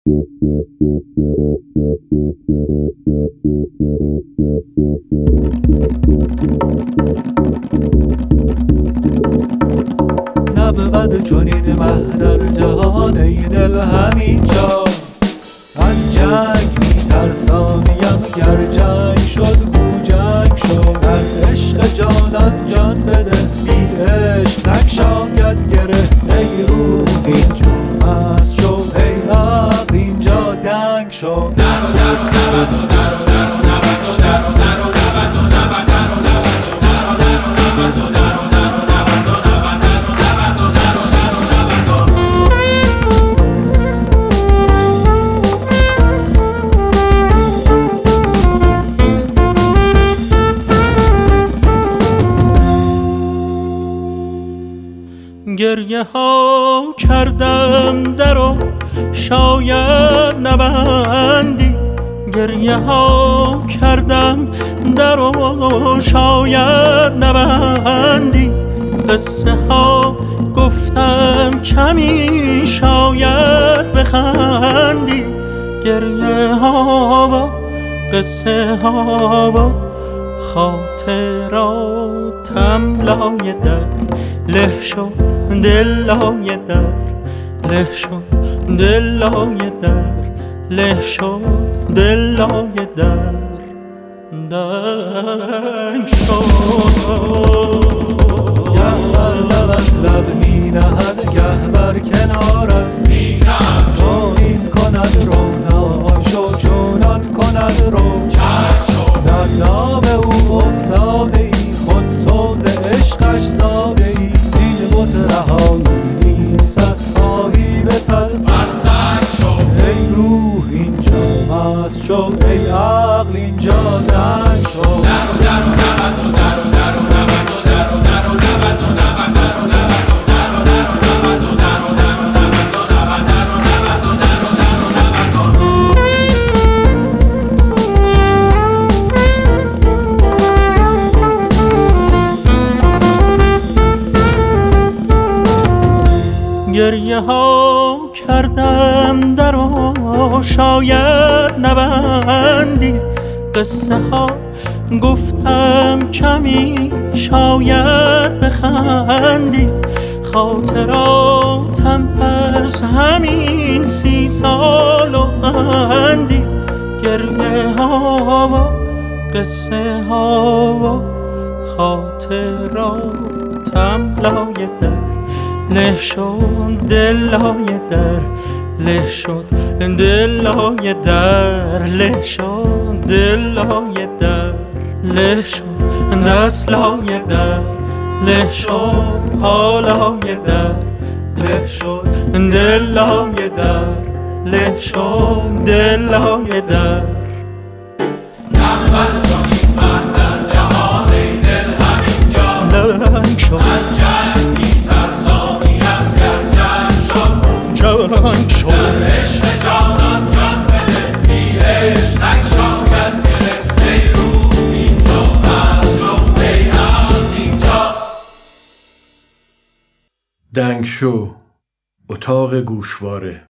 نبود چنین مه در جهان ای دل همینجا. از جنگ میترسانیم گر جنگ شد گو جنگ شد. در عشق جانان جان بده بی عشق نگشاید گره. ای روح اینجا مست شو ای عقل اینجا دنگ شو. گریه ها کردم درو شاید نبندی. گریه ها کردم درو شاید نبندی. قصه ها گفتم کمی شاید بخندی. گریه ها و قصه ها و خاطراتم لای در له شد. دل لای در له شد. دل لای در له شد. دل لای در دنگ شد. گه بر لبت لب می نهد گه بر کنارت می نهد. چونین کند رو نای شو چونان کند رو در نام او افتاده ای خود تو ز عشقش زاده ای. زین بت رهایی نیستت خواهی به صد فرسنگ شو. ای روح اینجا مست شو ای عقل اینجا دنگ شو. گریه ها کردم درو شاید نبندی. قصه ها گفتم کمی شاید بخندی. خاطراتم از همین 30 سال و اندی. گریه ها و قصه ها و خاطراتم لای در له شد. دل لای در له شد. دل لای در له شد. دل لای در له شد. دست لای در له شد. پا لای در له شد. دل لای در له شد. دل لای در نبود چنین مه در جهان ای دل همینجا. دنگ شد. از جنگ میترسانیم گر جنگ شد دنگ شد. در عشق جانان جان بده بی عشق نگشاید گره. ای روح اینجا مست شو ای عقل اینجا دنگ شو اتاق گوشواره.